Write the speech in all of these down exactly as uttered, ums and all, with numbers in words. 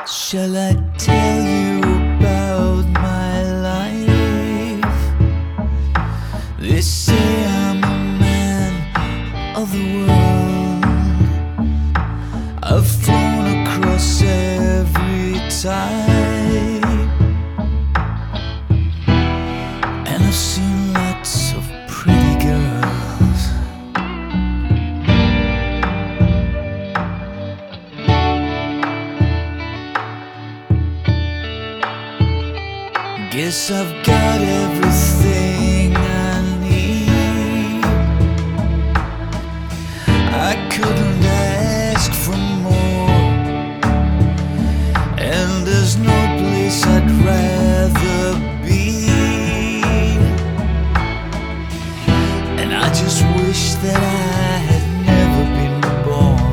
Shall I tell you about my life? They say I'm a man of the world. I've flown across every tide, and I've seen lots of pretty girls. Guess I've got everything I need. I couldn't ask for more, and there's no place I'd rather be. And I just wish that I had never been born.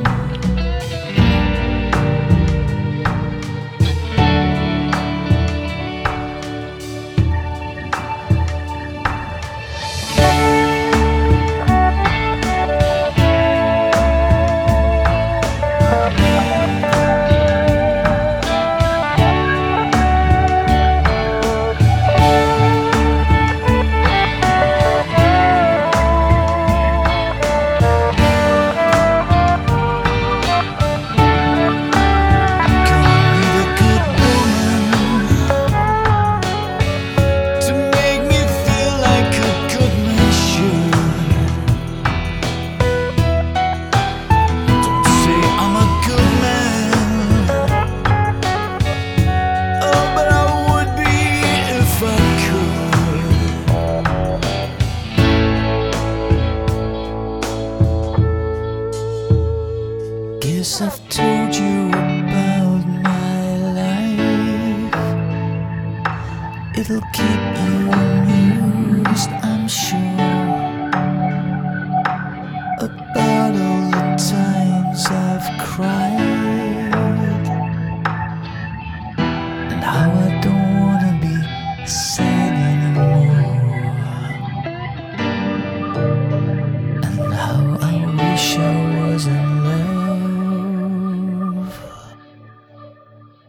Guess I've told you about my life. It'll keep you amused, I'm sure, about all the times I've cried.